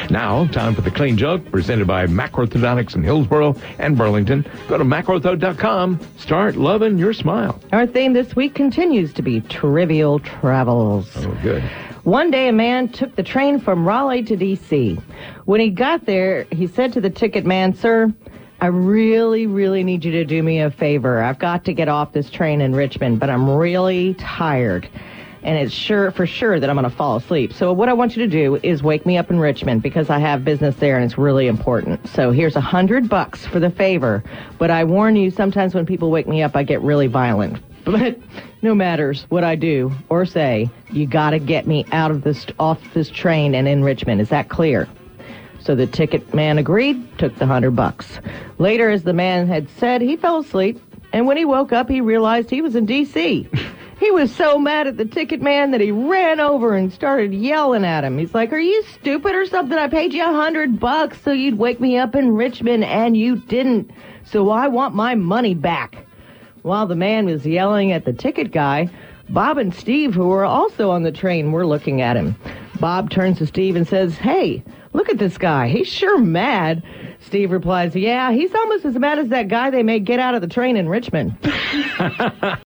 Now, time for the Clean Joke, presented by Macroorthodontics in Hillsboro and Burlington. Go to macroortho.com. Start loving your smile. Our theme this week continues to be trivial travels. Oh, good. One day, a man took the train from Raleigh to D.C. When he got there, he said to the ticket man, "Sir, I really, really need you to do me a favor. I've got to get off this train in Richmond, but I'm really tired. And it's for sure that I'm going to fall asleep. So what I want you to do is wake me up in Richmond because I have business there and it's really important. So here's $100 for the favor. But I warn you, sometimes when people wake me up, I get really violent. But no matters what I do or say, you got to get me off this train and in Richmond. Is that clear?" So the ticket man agreed, took the $100. Later, as the man had said, he fell asleep. And when he woke up, he realized he was in D.C. He was so mad at the ticket man that he ran over and started yelling at him. He's like, "Are you stupid or something? I paid you $100 so you'd wake me up in Richmond, and you didn't. So I want my money back." While the man was yelling at the ticket guy, Bob and Steve, who were also on the train, were looking at him. Bob turns to Steve and says, "Hey, look at this guy. He's sure mad." Steve replies, "Yeah, he's almost as mad as that guy they made get out of the train in Richmond."